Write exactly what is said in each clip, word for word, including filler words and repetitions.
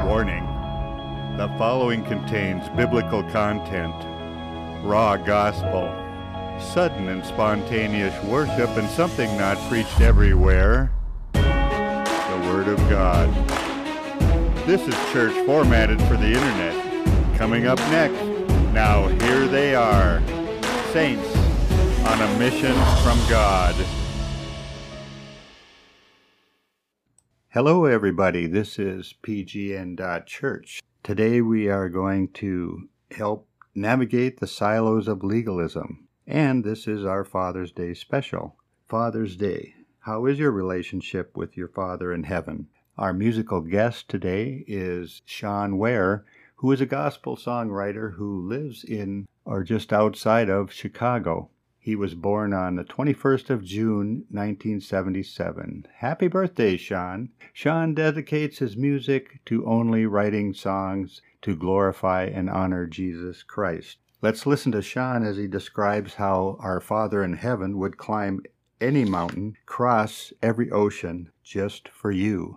Warning: the following contains biblical content, raw gospel, sudden and spontaneous worship, and something not preached everywhere, the Word of God. This is church formatted for the internet. Coming up next, now here they are, saints on a mission from God. Hello everybody, this is P G N Church. Today we are going to help navigate the silos of legalism, and this is our Father's Day special. Father's Day. How is your relationship with your Father in heaven? Our musical guest today is Sean Ware, who is a gospel songwriter who lives in or just outside of Chicago. He was born on the twenty-first of June, nineteen seventy-seven. Happy birthday, Sean. Sean dedicates his music to only writing songs to glorify and honor Jesus Christ. Let's listen to Sean as he describes how our Father in heaven would climb any mountain, cross every ocean just for you.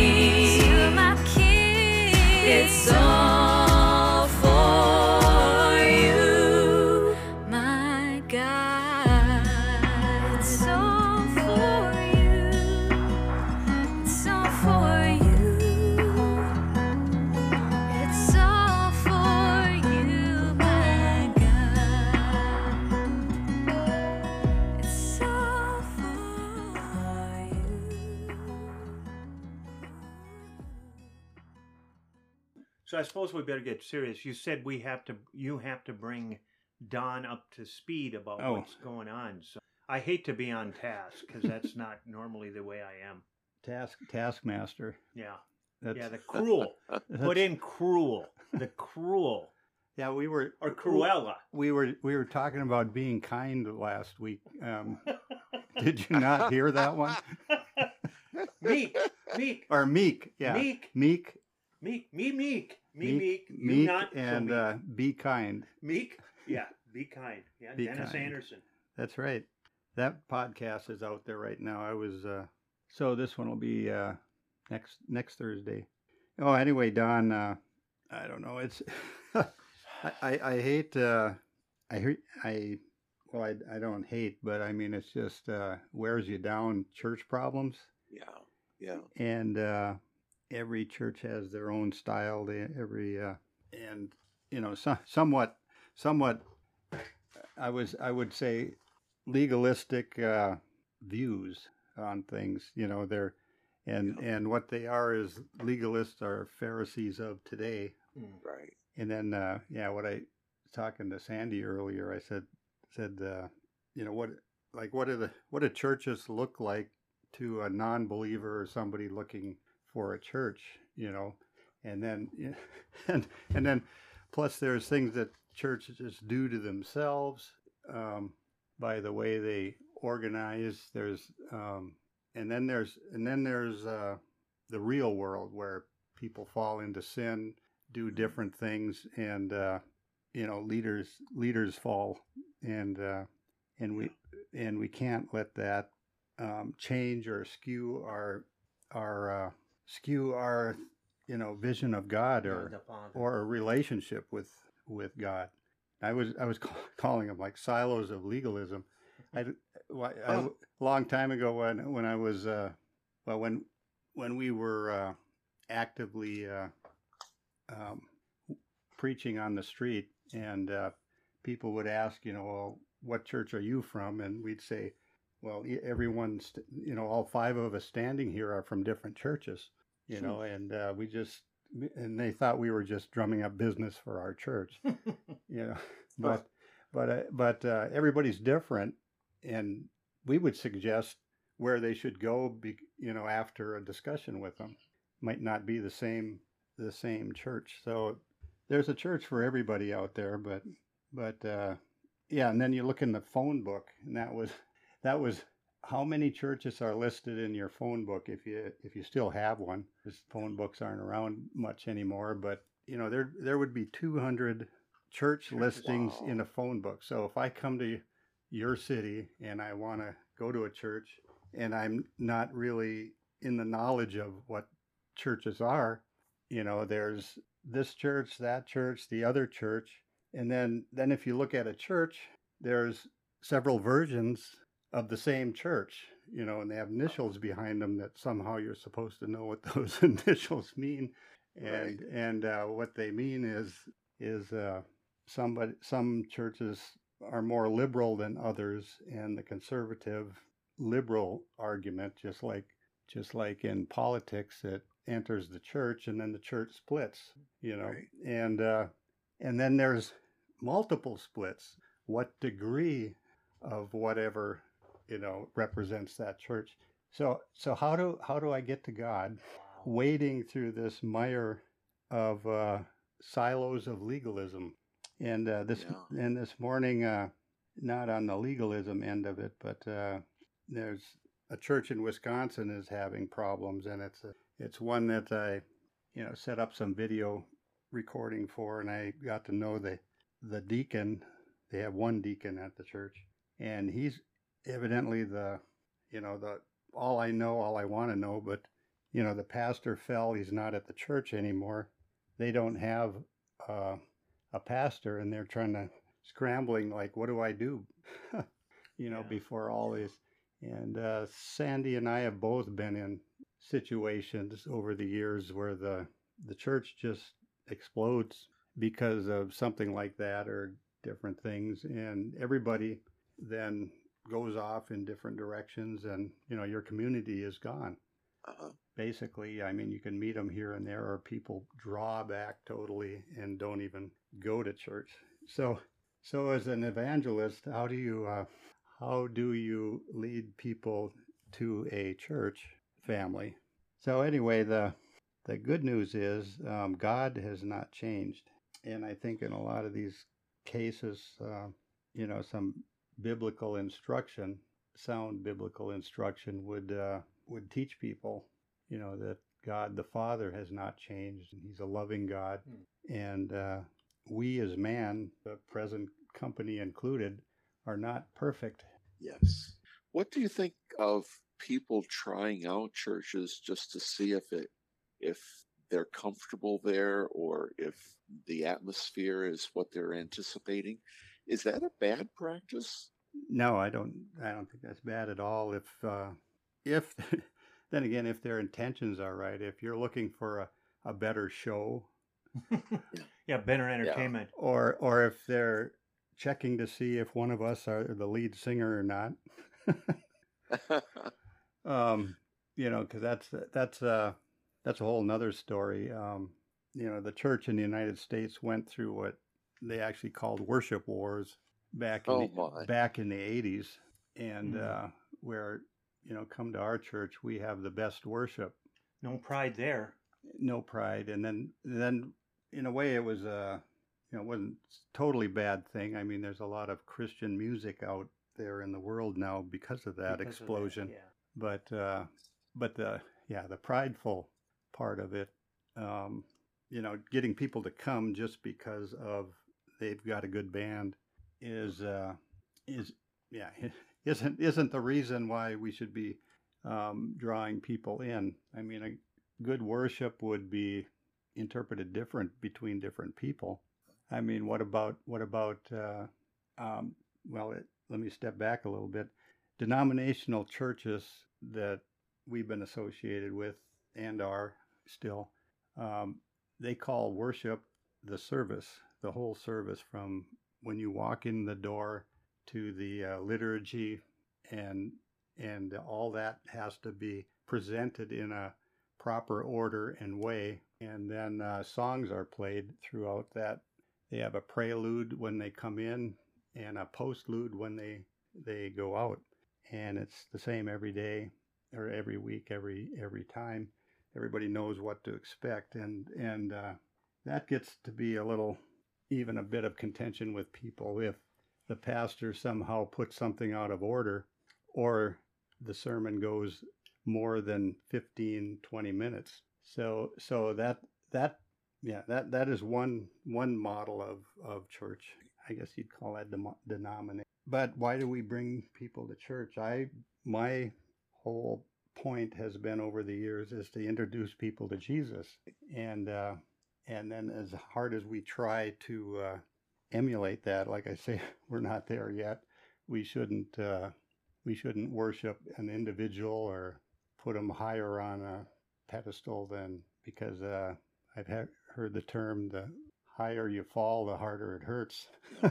It's all for So I suppose we better get serious. You said we have to. You have to bring Don up to speed about Oh. what's going on. So I hate to be on task because that's not normally the way I am. Task Taskmaster. Yeah. That's, Yeah, the cruel. Put in cruel. The cruel. Yeah, we were Or Cruella. We were we were talking about being kind last week. Um, did you not hear that one? Meek, meek, or meek, yeah, meek, meek, meek, me, meek, me, meek, meek, you meek, not, and so uh, be kind. meek. Yeah, be kind. Yeah, Be Dennis kind. Anderson. That's right. That podcast is out there right now. I was uh, so this one will be uh, next next Thursday. Oh, anyway, Don. Uh, I don't know. It's I, I I hate uh, I hate I well I I don't hate, but I mean it's just uh, wears you down. Church problems. Yeah, yeah. And uh, every church has their own style. They every uh, and you know so, somewhat somewhat. I was I would say legalistic uh, views on things. You know they're and Yeah. and what they are is legalists are Pharisees of today. Right. And then uh, yeah, what I was talking to Sandy earlier, I said said uh, you know what like what do the what do churches look like to a non-believer or somebody looking for a church, you know, and then and and then plus there's things that churches do to themselves um, by the way they organize. There's um, and then there's and then there's uh, the real world where people fall into sin, do different things, and uh, you know leaders leaders fall, and uh, and we and we can't let that um, change or skew our our uh, skew our you know vision of God or or a relationship with with God. I was I was calling them like silos of legalism. I, I, a long time ago when when I was uh, well when when we were uh, actively uh, um, preaching on the street, and uh, people would ask, you know, well, what church are you from? And we'd say, well, everyone's, you know, all five of us standing here are from different churches, you know, and uh, we just, and they thought we were just drumming up business for our church, you know, but, but, uh, but uh, everybody's different. And we would suggest where they should go, be, you know, after a discussion with them. Might not be the same, the same church. So there's a church for everybody out there, but, but, uh, yeah. And then you look in the phone book, and that was, that was how many churches are listed in your phone book if you, if you still have one. Because phone books aren't around much anymore, but you know, there, there would be two hundred church listings Wow. in a phone book. So if I come to your city and I want to go to a church and I'm not really in the knowledge of what churches are, you know, there's this church, that church, the other church. And then, then if you look at a church, there's several versions of the same church, you know, and they have initials behind them that somehow you're supposed to know what those initials mean. And, Right. and uh, what they mean is, is uh, somebody, some churches are more liberal than others, and the conservative liberal argument, just like just like in politics, it enters the church and then the church splits, you know, Right. and uh, and then there's multiple splits. What degree of whatever, you know, represents that church? So so how do how do I get to God? Wow. Wading through this mire of uh, silos of legalism. And uh, this Yeah. and this morning, uh, not on the legalism end of it, but uh, there's a church in Wisconsin is having problems, and it's a, it's one that I, you know, set up some video recording for, and I got to know the the deacon. They have one deacon at the church, and he's evidently the, you know, the all I know, all I want to know, but you know, the pastor fell. He's not at the church anymore. They don't have. Uh, a pastor, and they're trying to scrambling like, what do I do? you know, Yeah. before all this. And uh, Sandy and I have both been in situations over the years where the the church just explodes because of something like that or different things, and everybody then goes off in different directions, and you know, your community is gone. Uh-huh. Basically, I mean, you can meet them here and there, or people draw back totally and don't even go to church. So, so as an evangelist, how do you uh, how do you lead people to a church family? So anyway, the the good news is um, God has not changed, and I think in a lot of these cases, uh, you know, some biblical instruction, sound biblical instruction would uh, would teach people, you know, that God the Father has not changed, and He's a loving God, mm. and uh, we as man, the present company included, are not perfect. Yes. What do you think of people trying out churches just to see if it if they're comfortable there or if the atmosphere is what they're anticipating? Is that a bad practice? No, I don't. I don't think that's bad at all. If uh, if then again, if their intentions are right, if you're looking for a, a better show, yeah, better entertainment, yeah. or or if they're checking to see if one of us are the lead singer or not, um, you know, because that's that's uh, that's a whole nother story. Um, you know, the church in the United States went through what they actually called worship wars back in oh the, my. back in the eighties, and mm. uh, where, you know, come to our church, we have the best worship. No pride there. No pride, and then then in a way it was a, you know, it wasn't a totally bad thing. I mean, there's a lot of Christian music out there in the world now because of that because explosion. Of that, yeah. But uh, but the yeah the prideful part of it, um, you know, getting people to come just because of they've got a good band is uh, is yeah isn't isn't the reason why we should be um, drawing people in. I mean, a good worship would be interpreted different between different people. I mean, what about what about uh, um, well, it, let me step back a little bit. Denominational churches that we've been associated with and are still, um, they call worship the service, the whole service, from when you walk in the door to the uh, liturgy, and and all that has to be presented in a proper order and way. And then uh, songs are played throughout that. They have a prelude when they come in and a postlude when they they go out. And it's the same every day or every week, every every time. Everybody knows what to expect, and and uh, that gets to be a little, even a bit of contention with people if the pastor somehow puts something out of order, or the sermon goes more than fifteen, twenty minutes. So so that that yeah that that is one one model of of church. I guess you'd call that dem- denomination. But why do we bring people to church? I my whole point has been over the years is to introduce people to Jesus, and uh, and then as hard as we try to uh, emulate that, like I say, we're not there yet. We shouldn't uh, we shouldn't worship an individual or put them higher on a pedestal than, because uh, I've ha- heard the term, the higher you fall, the harder it hurts.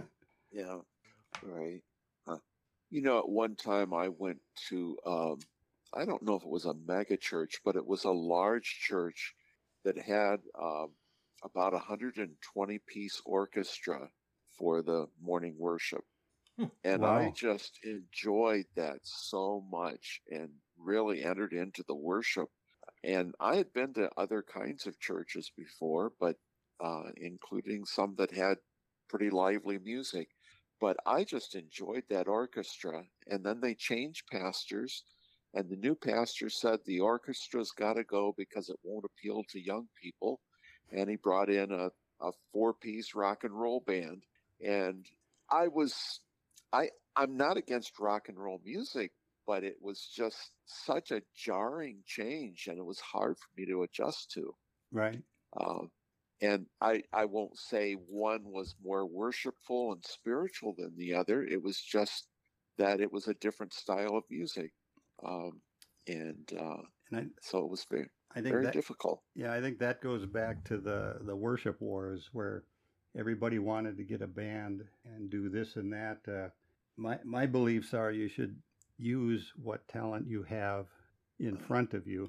Yeah, right. Huh. You know, at one time I went to, um, I don't know if it was a mega church, but it was a large church that had um, about a one hundred twenty piece orchestra for the morning worship. And Wow. I just enjoyed that so much and really entered into the worship. And I had been to other kinds of churches before, but uh, including some that had pretty lively music. But I just enjoyed that orchestra. And then they changed pastors, and the new pastor said the orchestra's got to go because it won't appeal to young people. And he brought in a, a four-piece rock and roll band. And I was, I, I'm not against rock and roll music, but it was just such a jarring change, and it was hard for me to adjust to. Right. Uh, and I, I won't say one was more worshipful and spiritual than the other. It was just that it was a different style of music. Um, and uh, and I, so it was very, I think very that, difficult. Yeah, I think that goes back to the, the worship wars where everybody wanted to get a band and do this and that. Uh, my my beliefs are you should use what talent you have in front of you,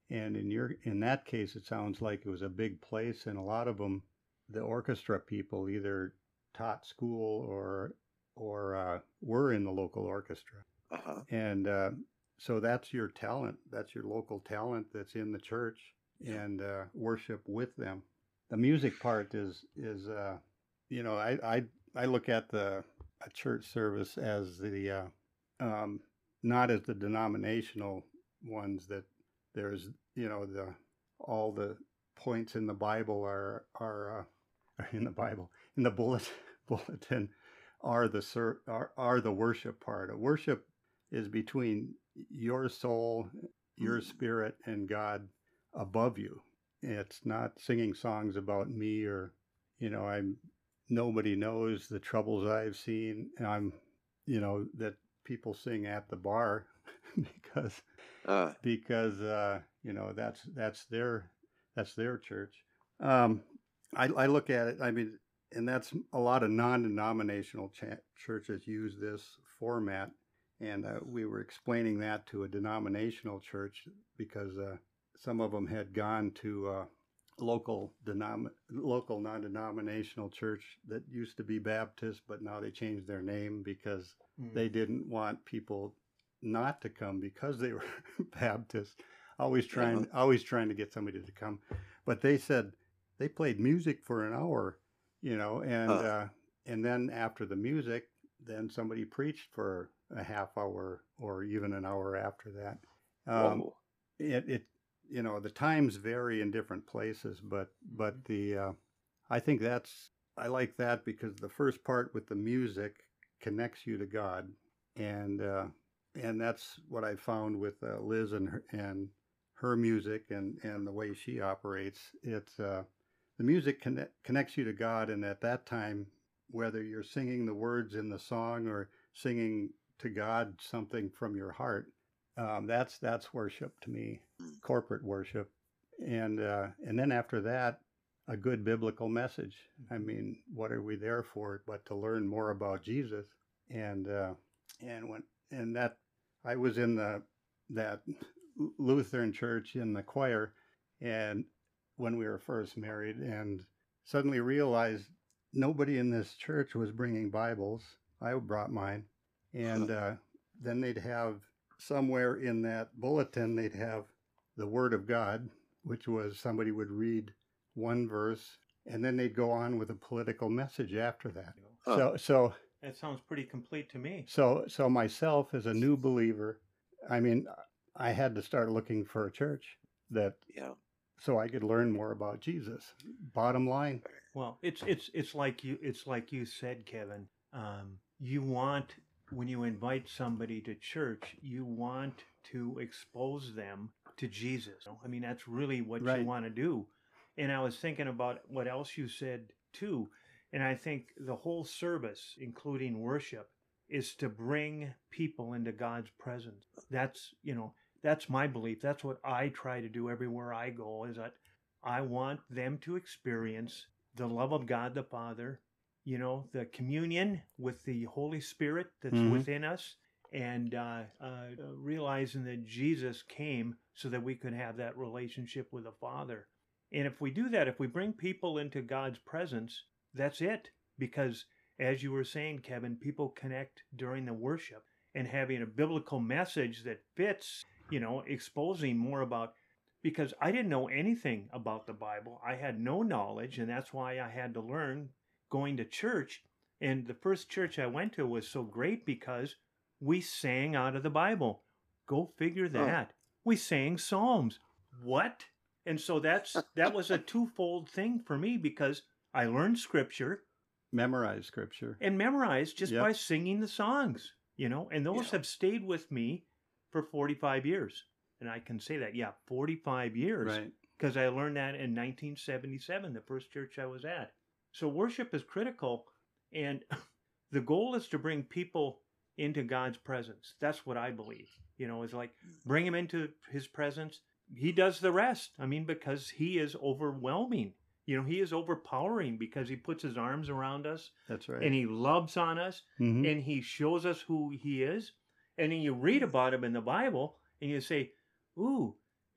And in your in that case, it sounds like it was a big place, and a lot of them, the orchestra people, either taught school or or uh, were in the local orchestra. Uh-huh. And uh, so that's your talent. That's your local talent that's in the church, and uh, worship with them. The music part is is uh, you know I, I I look at the a church service as the uh, um, not as the denominational ones that there's you know the all the points in the Bible are are uh, in the Bible in the bullet, bulletin are the ser- are, are the worship part. Worship is between your soul, your spirit, and God above you. It's not singing songs about me or, you know, I'm nobody knows the troubles I've seen. I'm, you know, that people sing at the bar because Uh, because uh, you know that's that's their that's their church. Um, I, I look at it. I mean, and that's a lot of non-denominational ch- churches use this format. And uh, we were explaining that to a denominational church because uh, some of them had gone to uh, local denom- local non-denominational church that used to be Baptist, but now they changed their name because mm. they didn't want people not to come because they were Baptist. Always trying, uh-huh. always trying to get somebody to come. But they said they played music for an hour, you know, and uh. Uh, and then after the music, then somebody preached for a half hour or even an hour after that. Um, it, it, you know, the times vary in different places, but, but the, uh, I think that's, I like that because the first part with the music connects you to God. And, uh, and that's what I found with uh, Liz and her, and her music and, and the way she operates. It's, uh, the music connect, connects you to God. And at that time, whether you're singing the words in the song or singing to God something from your heart, um, that's that's worship to me, corporate worship. And uh, and then after that, a good biblical message. I mean, what are we there for but to learn more about Jesus? And uh, and when and that I was in the that Lutheran church in the choir, and when we were first married, and suddenly realized nobody in this church was bringing Bibles. I brought mine. And uh, then they'd have somewhere in that bulletin, they'd have the Word of God, which was somebody would read one verse, and then they'd go on with a political message after that. Huh. So, so that sounds pretty complete to me. So, so myself as a new believer, I mean, I had to start looking for a church that, yeah, so I could learn more about Jesus. Bottom line. Well, it's it's it's like you it's like you said, Kevin. Um, you want when you invite somebody to church, you want to expose them to Jesus. I mean, that's really what right. you want to do. And I was thinking about what else you said too. And I think the whole service, including worship, is to bring people into God's presence. That's, you know, that's my belief. That's what I try to do everywhere I go, is that I want them to experience the love of God the Father, you know, the communion with the Holy Spirit that's mm-hmm. within us, and uh, uh, realizing that Jesus came so that we could have that relationship with the Father. And if we do that, if we bring people into God's presence, that's it. Because as you were saying, Kevin, people connect during the worship, and having a biblical message that fits, you know, exposing more about, because I didn't know anything about the Bible. I had no knowledge, and that's why I had to learn going to church. And the first church I went to was so great because we sang out of the Bible. Go figure that. Oh. We sang Psalms. What? And so that's that was a twofold thing for me, because I learned Scripture. Memorize Scripture. And memorize just yep. by singing the songs, you know. And those yeah. have stayed with me for forty-five years. And I can say that, yeah, forty-five years. Right. Because I learned that in nineteen seventy-seven, the first church I was at. So worship is critical. And the goal is to bring people into God's presence. That's what I believe. You know, it's like bring him into his presence. He does the rest. I mean, because he is overwhelming. You know, he is overpowering because he puts his arms around us. That's right. And he loves on us. Mm-hmm. And he shows us who he is. And then you read about him in the Bible and you say, ooh,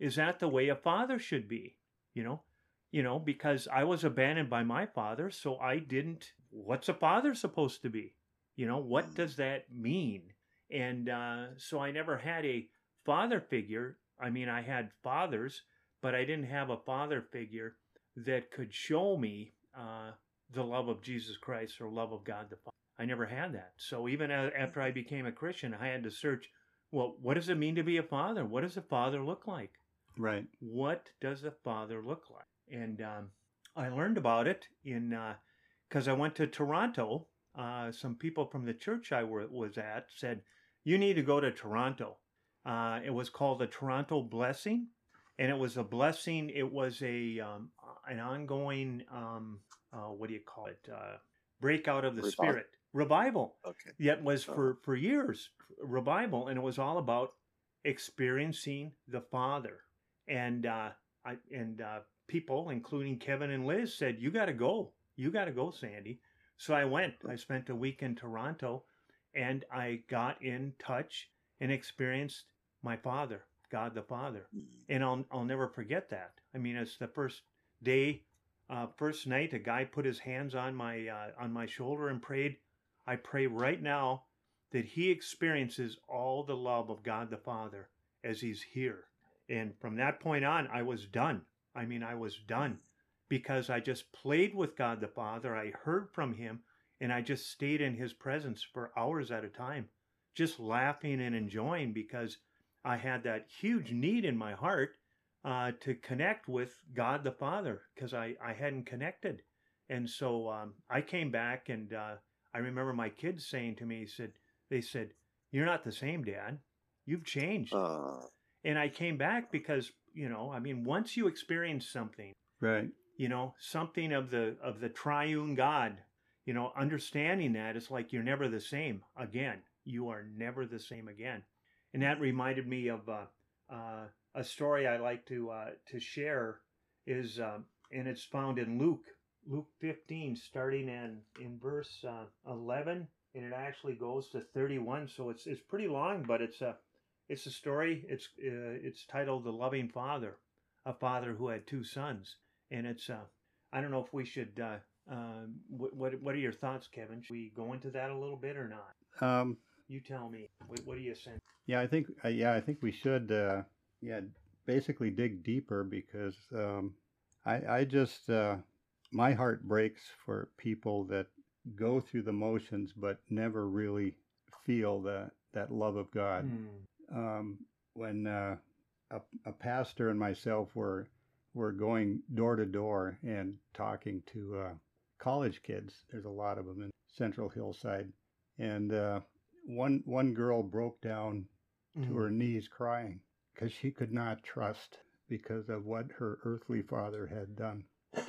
is that the way a father should be? You know, you know, because I was abandoned by my father, so I didn't. What's a father supposed to be? You know, what does that mean? And uh, so I never had a father figure. I mean, I had fathers, but I didn't have a father figure that could show me uh, the love of Jesus Christ or love of God the Father. I never had that. So even after I became a Christian, I had to search, well, what does it mean to be a father? What does a father look like? Right. What does a father look like? And um, I learned about it in because uh, I went to Toronto. Uh, some people from the church I were, was at said, you need to go to Toronto. Uh, it was called the Toronto Blessing, and it was a blessing. It was a um, an ongoing um, uh, what do you call it? Uh, breakout of the Revival. Spirit, revival. Okay. Yet was Oh. for for years revival, and it was all about experiencing the Father. And uh, I and uh, people, including Kevin and Liz, said, "You got to go. You got to go, Sandy." So I went. I spent a week in Toronto, and I got in touch and experienced my Father, God the Father. And I'll I'll never forget that. I mean, it's the first day, uh, first night, a guy put his hands on my uh, on my shoulder and prayed. I pray right now that he experiences all the love of God the Father as he's here. And from that point on, I was done. I mean, I was done because I just played with God the Father. I heard from him, and I just stayed in his presence for hours at a time, just laughing and enjoying because I had that huge need in my heart uh, to connect with God the Father because I, I hadn't connected. And so um, I came back, and uh, I remember my kids saying to me, he said, they said, "You're not the same, Dad. You've changed." Uh, And I came back because, you know, I mean, once you experience something, Right. you know, something of the of the triune God, you know, understanding that, it's like you're never the same again. You are never the same again. And that reminded me of uh, uh, a story I like to uh, to share is, uh, and it's found in Luke, Luke fifteen, starting in in verse uh, eleven, and it actually goes to thirty-one. So it's it's pretty long, but it's a it's a story. It's uh, it's titled "The Loving Father," a father who had two sons, and it's uh, I don't know if we should. Uh, uh, what, what what are your thoughts, Kevin? Should we go into that a little bit or not? Um, You tell me. What, what do you think? yeah, I think uh, yeah, I think we should uh, yeah basically dig deeper because um, I I just uh, my heart breaks for people that go through the motions but never really feel that that love of God. Hmm. Um, when uh, a, a pastor and myself were were going door to door and talking to uh, college kids. There's a lot of them in Central Hillside, and uh, one one girl broke down to her knees crying because she could not trust because of what her earthly father had done.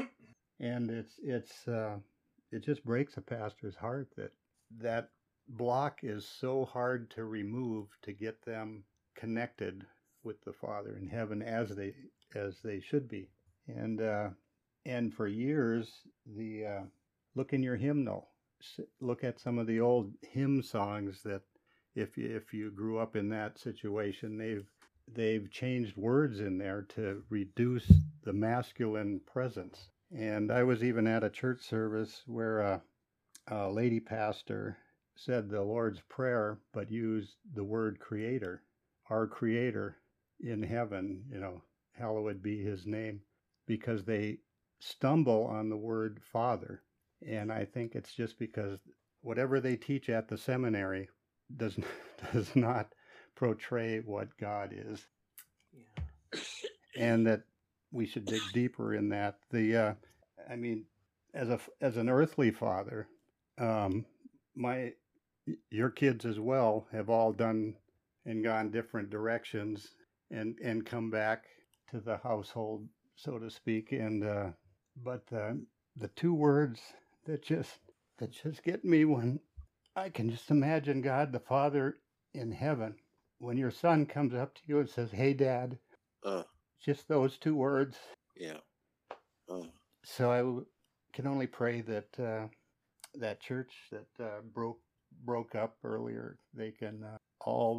And it's it's uh, it just breaks a pastor's heart that that block is so hard to remove to get them connected with the Father in heaven as they as they should be. And uh, and for years, the uh, look in your hymnal, look at some of the old hymn songs that if if you grew up in that situation, they've they've changed words in there to reduce the masculine presence. And I was even at a church service where a, a lady pastor said the Lord's Prayer, but used the word creator, our creator in heaven, you know, hallowed be his name, because they stumble on the word father. And I think it's just because whatever they teach at the seminary does, does not portray what God is. Yeah. And that we should dig deeper in that. The, uh, I mean, as a as an earthly father, um, my your kids as well have all done and gone different directions and and come back to the household, so to speak. And uh, but uh, the two words that just that just get me when I can just imagine God the Father in heaven when your son comes up to you and says, "Hey, Dad," uh, just those two words. yeah. Uh, So I w- can only pray that uh, that church that uh, broke broke up earlier, they can uh, all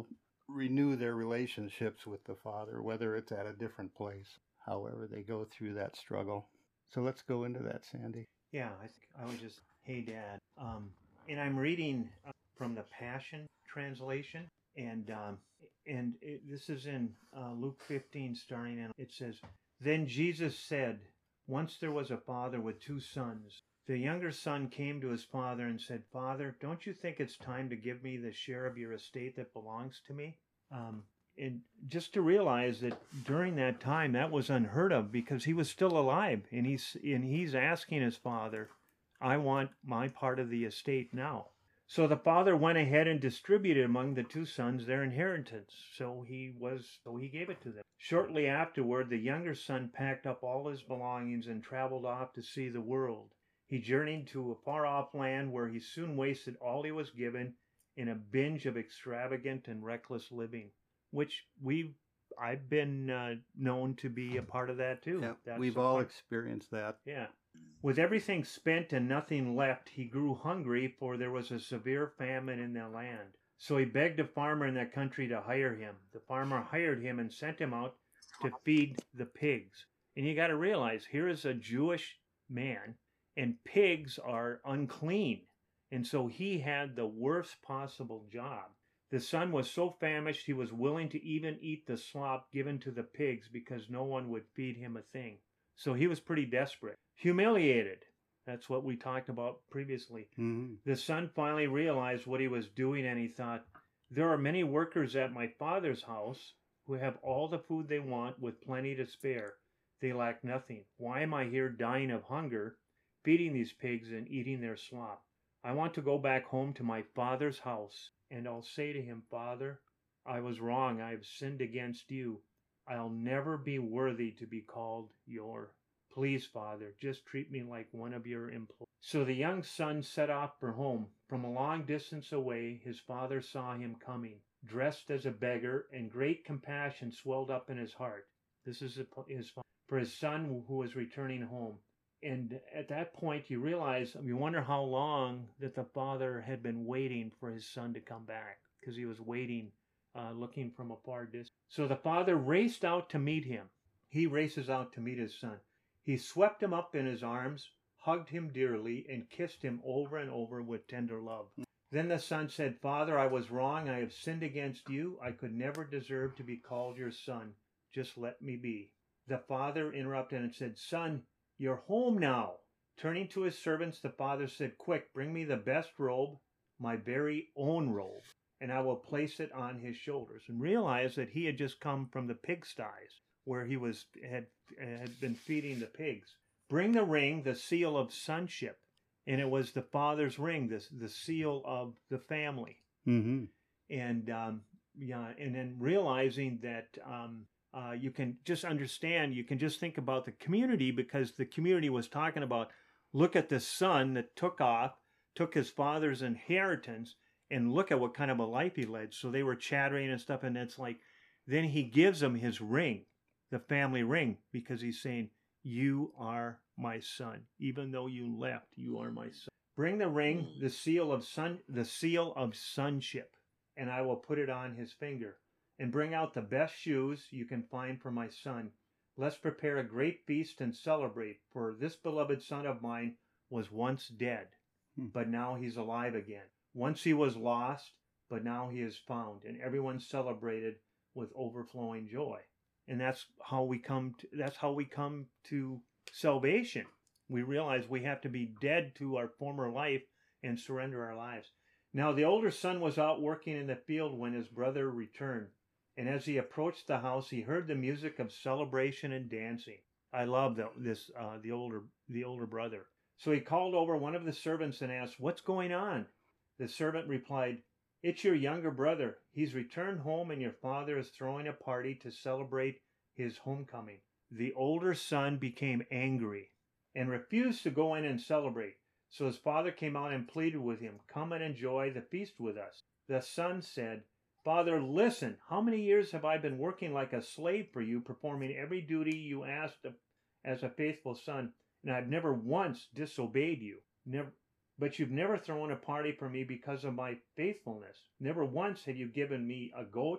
renew their relationships with the Father, whether it's at a different place, however they go through that struggle. So let's go into that, Sandy. Yeah, I think I would just, hey, Dad. Um, and I'm reading uh, from the Passion Translation, and um, and it, this is in uh, Luke fifteen, starting in. It says, "Then Jesus said, once there was a father with two sons. The younger son came to his father and said, 'Father, don't you think it's time to give me the share of your estate that belongs to me?'" Um, and just to realize that during that time that was unheard of, because he was still alive, and he's and he's asking his father, "I want my part of the estate now." So the father went ahead and distributed among the two sons their inheritance. So he was so he gave it to them. Shortly afterward, the younger son packed up all his belongings and traveled off to see the world. He journeyed to a far-off land where he soon wasted all he was given in a binge of extravagant and reckless living, which we I've been uh, known to be a part of that too. Yeah, That's we've a all part- experienced that. yeah. With everything spent and nothing left, he grew hungry, for there was a severe famine in the land. So he begged a farmer in that country to hire him. The farmer hired him and sent him out to feed the pigs. And you got to realize, here is a Jewish man, and pigs are unclean. And so he had the worst possible job. The son was so famished he was willing to even eat the slop given to the pigs because no one would feed him a thing. So he was pretty desperate. Humiliated. That's what we talked about previously. Mm-hmm. The son finally realized what he was doing, and he thought, there are many workers at my father's house who have all the food they want with plenty to spare. They lack nothing. Why am I here dying of hunger, feeding these pigs and eating their slop? I want to go back home to my father's house, and I'll say to him, Father, I was wrong. I have sinned against you. I'll never be worthy to be called your. Please, Father, just treat me like one of your employees. So the young son set off for home. From a long distance away, his father saw him coming, dressed as a beggar, and great compassion swelled up in his heart. This is his father, for his son who was returning home. And at that point, you realize, you wonder how long that the father had been waiting for his son to come back, because he was waiting, uh, looking from a far distance. So the father raced out to meet him. He races out to meet his son. He swept him up in his arms, hugged him dearly, and kissed him over and over with tender love. Then the son said, Father, I was wrong. I have sinned against you. I could never deserve to be called your son. Just let me be. The father interrupted and said, Son, you're home now. Turning to his servants, the father said, Quick, bring me the best robe, my very own robe, and I will place it on his shoulders. And realized that he had just come from the pigsties, where he was had had been feeding the pigs. Bring the ring, the seal of sonship. And it was the father's ring, the, the seal of the family. Mm-hmm. And um, yeah, and then realizing that um, uh, you can just understand, you can just think about the community, because the community was talking about, look at the son that took off, took his father's inheritance, and look at what kind of a life he led. So they were chattering and stuff, and it's like, then he gives him his ring, the family ring, because he's saying, you are my son. Even though you left, you are my son. Bring the ring, the seal of son, the seal of sonship, and I will put it on his finger. And bring out the best shoes you can find for my son. Let's prepare a great feast and celebrate, for this beloved son of mine was once dead, Hmm. but now he's alive again. Once he was lost, but now he is found, and everyone celebrated with overflowing joy. And that's how we come to, that's how we come to salvation. We realize we have to be dead to our former life and surrender our lives. Now the older son was out working in the field when his brother returned. And as he approached the house, he heard the music of celebration and dancing. I love the, this uh, the older the older brother. So he called over one of the servants and asked, "What's going on?" The servant replied, "It's your younger brother. He's returned home, and your father is throwing a party to celebrate his homecoming." The older son became angry and refused to go in and celebrate. So his father came out and pleaded with him, "Come and enjoy the feast with us." The son said, "Father, listen, how many years have I been working like a slave for you, performing every duty you asked of, as a faithful son, and I've never once disobeyed you. Never, but you've never thrown a party for me because of my faithfulness. Never once have you given me a goat,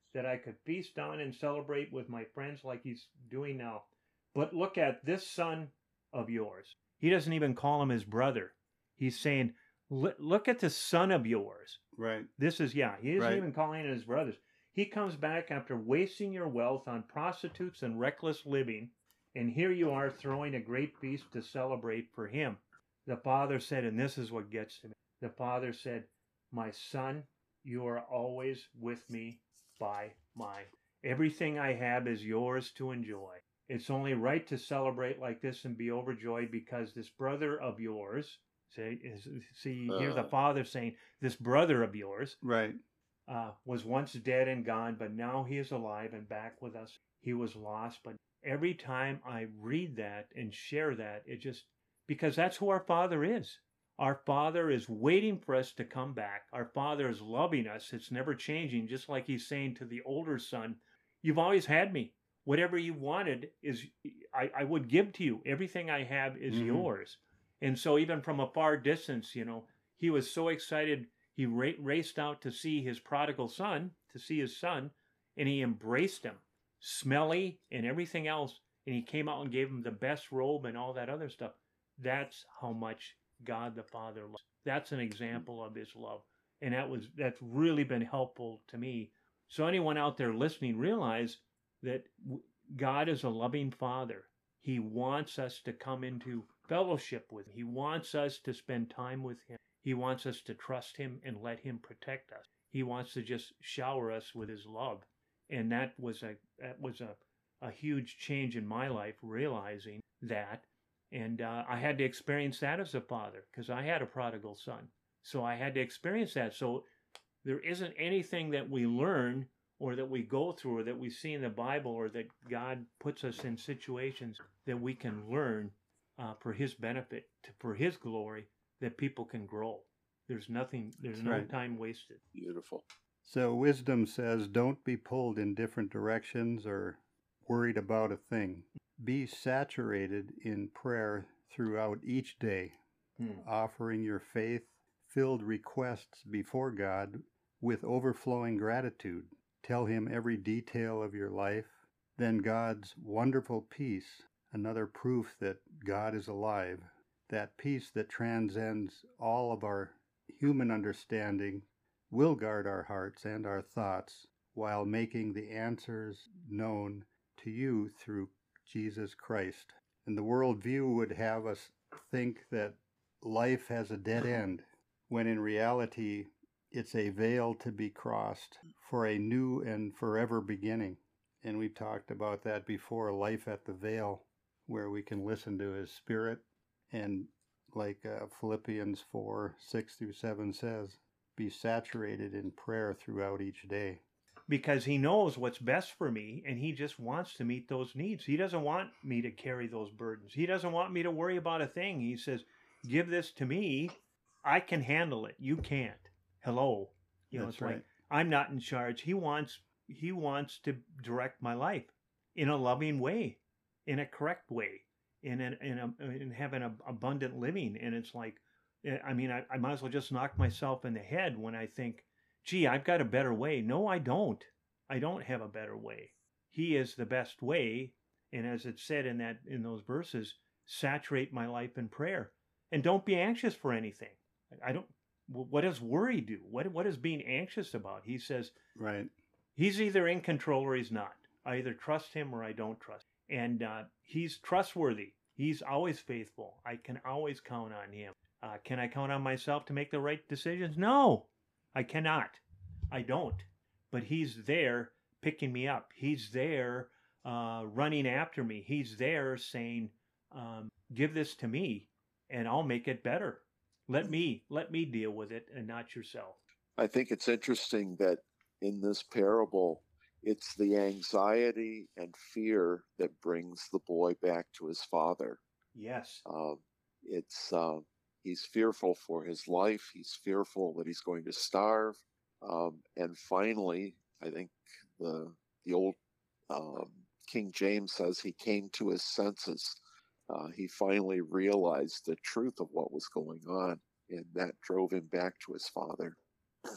that I could feast on and celebrate with my friends like he's doing now. But look at this son of yours. He doesn't even call him his brother. He's saying, look at the son of yours. Right. This is, yeah, he isn't Right. even calling it his brothers. He comes back after wasting your wealth on prostitutes and reckless living, and here you are throwing a great feast to celebrate for him. The father said, and this is what gets to me. The father said, my son, you are always with me by my. Everything I have is yours to enjoy. It's only right to celebrate like this and be overjoyed because this brother of yours, see, see you hear the Uh. father saying, this brother of yours, Right. uh, was once dead and gone, but now he is alive and back with us. He was lost, but every time I read that and share that, it just, because that's who our Father is. Our Father is waiting for us to come back. Our Father is loving us. It's never changing, just like he's saying to the older son, you've always had me. Whatever you wanted is, I, I would give to you. Everything I have is Mhm. yours. And so even from a far distance, you know, he was so excited. He ra- raced out to see his prodigal son, to see his son, and he embraced him, smelly and everything else. And he came out and gave him the best robe and all that other stuff. That's how much God the Father loves. That's an example of his love. And that was that's really been helpful to me. So anyone out there listening, realize that God is a loving Father. He wants us to come into fellowship with him. He wants us to spend time with him. He wants us to trust him and let him protect us. He wants to just shower us with his love. And that was a that was a, a huge change in my life, realizing that. And uh, I had to experience that as a father because I had a prodigal son. So I had to experience that. So there isn't anything that we learn or that we go through or that we see in the Bible or that God puts us in situations that we can learn uh, for his benefit, to, for his glory, that people can grow. There's nothing, there's That's no right. time wasted. Beautiful. So wisdom says, don't be pulled in different directions or worried about a thing. Be saturated in prayer throughout each day, Hmm. offering your faith-filled requests before God with overflowing gratitude. Tell him every detail of your life. Then God's wonderful peace, another proof that God is alive, that peace that transcends all of our human understanding, will guard our hearts and our thoughts while making the answers known to you through Jesus Christ. And the worldview would have us think that life has a dead end, when in reality it's a veil to be crossed for a new and forever beginning. And we've talked about that before, life at the veil, where we can listen to his spirit. And like uh, Philippians four, six through seven says, be saturated in prayer throughout each day. Because he knows what's best for me and he just wants to meet those needs. He doesn't want me to carry those burdens. He doesn't want me to worry about a thing. He says, give this to me. I can handle it. You can't. Hello. You know, That's it's right. like I'm not in charge. He wants he wants to direct my life in a loving way, in a correct way, in an in a in having an abundant living. And it's like, I mean, I, I might as well just knock myself in the head when I think, gee, I've got a better way. No, I don't. I don't have a better way. He is the best way. And as it said in that in those verses, saturate my life in prayer. And don't be anxious for anything. I don't what does worry do? What what is being anxious about? He says, Right. he's either in control or he's not. I either trust him or I don't trust. And uh, he's trustworthy. He's always faithful. I can always count on him. Uh, can I count on myself to make the right decisions? No, I cannot. I don't. But he's there picking me up. He's there uh, running after me. He's there saying, um, give this to me and I'll make it better. Let me, let me deal with it and not yourself. I think it's interesting that in this parable, it's the anxiety and fear that brings the boy back to his father. Yes. Um, it's uh, he's fearful for his life. He's fearful that he's going to starve. Um, and finally, I think the the old um, King James says he came to his senses. Uh, he finally realized the truth of what was going on, and that drove him back to his father.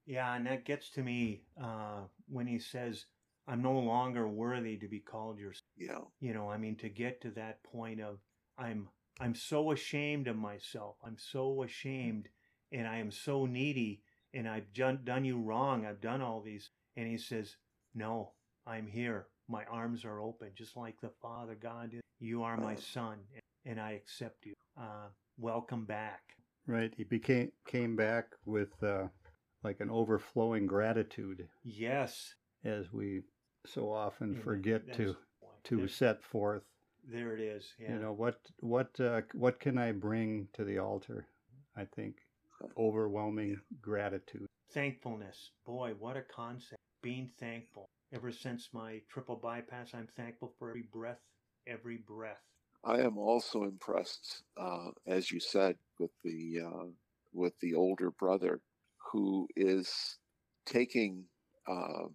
Yeah, and that gets to me uh, when he says, I'm no longer worthy to be called your son. Yeah. You know, I mean, to get to that point of I'm I'm so ashamed of myself. I'm so ashamed, and I am so needy, and I've done, done you wrong. I've done all these. And he says, no, I'm here. My arms are open, just like the Father God is. You are my son, and I accept you. Uh, welcome back. Right. He became came back with uh, like an overflowing gratitude, Yes. as we so often Yeah, forget that's to the point. to There- set forth. There it is. Yeah. You know, what what uh, what can I bring to the altar? I think overwhelming gratitude. Thankfulness. Boy, what a concept. Being thankful. Ever since my triple bypass, I'm thankful for every breath, every breath. I am also impressed, uh, as you said, with the uh, with the older brother who is taking uh,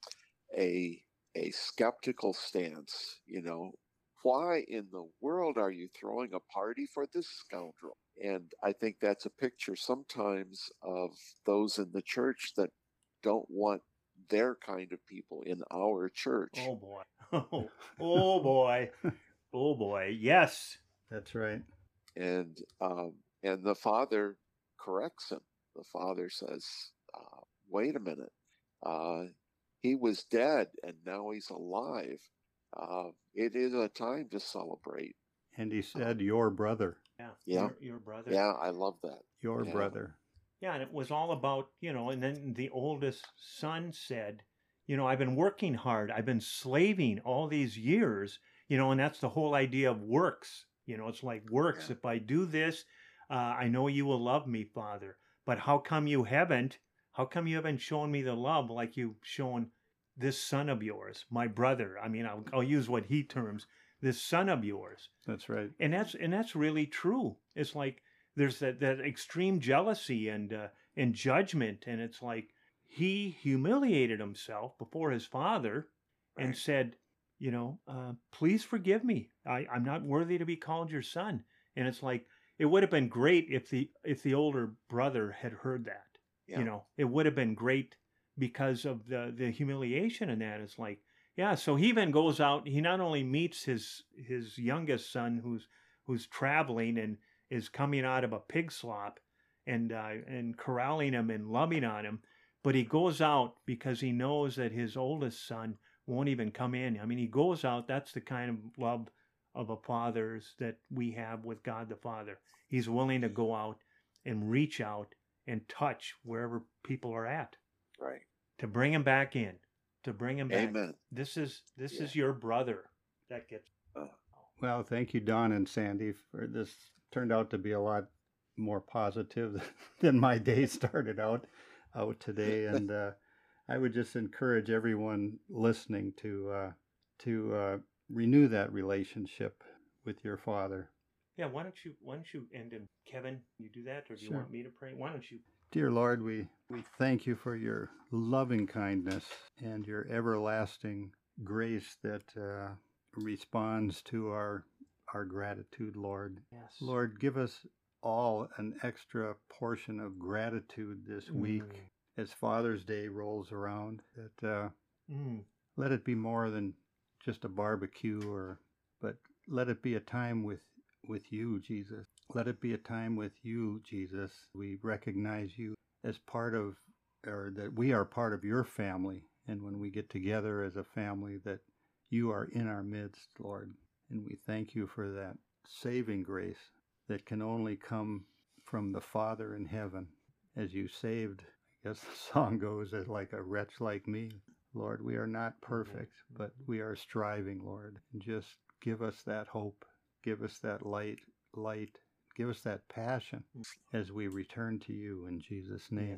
a a skeptical stance. You know, why in the world are you throwing a party for this scoundrel? And I think that's a picture sometimes of those in the church that don't want their kind of people in our church. Oh boy. Oh, oh boy. Oh boy. Yes. That's right. And um, and the father corrects him. The father says, uh, "Wait a minute. Uh, he was dead, and now he's alive. Uh, it is a time to celebrate." And he said, "Your brother, Yeah. Yeah. Your, your brother. Yeah, I love that. your Yeah. brother." Yeah, and it was all about, you know, and then the oldest son said, you know, I've been working hard. I've been slaving all these years, you know, and that's the whole idea of works. You know, it's like works. Yeah. If I do this, uh, I know you will love me, Father. But how come you haven't? How come you haven't shown me the love like you've shown this son of yours, my brother? I mean, I'll, I'll use what he terms, this son of yours. That's right. And that's and that's really true. It's like there's that, that extreme jealousy and uh, and judgment, and it's like he humiliated himself before his father and Right. said, you know, uh, please forgive me. I, I'm not worthy to be called your son. And it's like it would have been great if the if the older brother had heard that. Yeah. You know, it would have been great because of the the humiliation in that. It's like, yeah. So he even goes out. He not only meets his his youngest son, who's who's traveling and is coming out of a pig slop, and uh, and corralling him and loving on him, but he goes out because he knows that his oldest son won't even come in. I mean, he goes out. That's the kind of love of a father's that we have with God the Father. He's willing to go out and reach out and touch wherever people are at Right. to bring him back in, to bring him back. Amen. This is this Yeah. is your brother. That gets. Well, thank you, Don and Sandy, for this. Turned out to be a lot more positive than my day started out out today, and uh, I would just encourage everyone listening to uh, to uh, renew that relationship with your Father. Yeah. Why don't you Why don't you end in Kevin? You do that, or do you Sure. want me to pray? Why don't you? Dear Lord, we, we thank you for your loving kindness and your everlasting grace that uh, responds to our our gratitude, Lord. Yes. Lord, give us all an extra portion of gratitude this week as Father's Day rolls around. That uh, Mm. let it be more than just a barbecue, or but let it be a time with with you, Jesus. Let it be a time with you, Jesus. We recognize you as part of, or that we are part of your family, and when we get together as a family, that you are in our midst, Lord. And we thank you for that saving grace that can only come from the Father in heaven, as you saved, I guess the song goes, as like a wretch like me. Lord, we are not perfect, but we are striving, Lord. And just give us that hope, give us that light, light, give us that passion as we return to you in Jesus' name.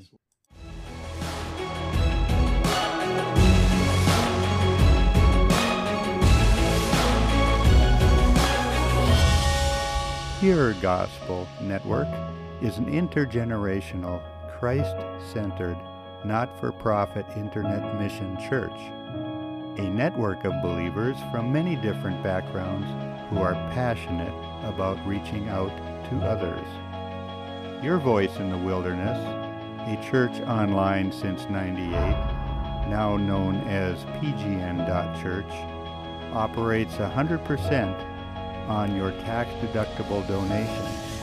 Yes. Hear Gospel Network is an intergenerational, Christ-centered, not-for-profit internet mission church, a network of believers from many different backgrounds who are passionate about reaching out to others. Your voice in the wilderness, a church online since ninety-eight, now known as P G N dot church, operates one hundred percent on your tax-deductible donations.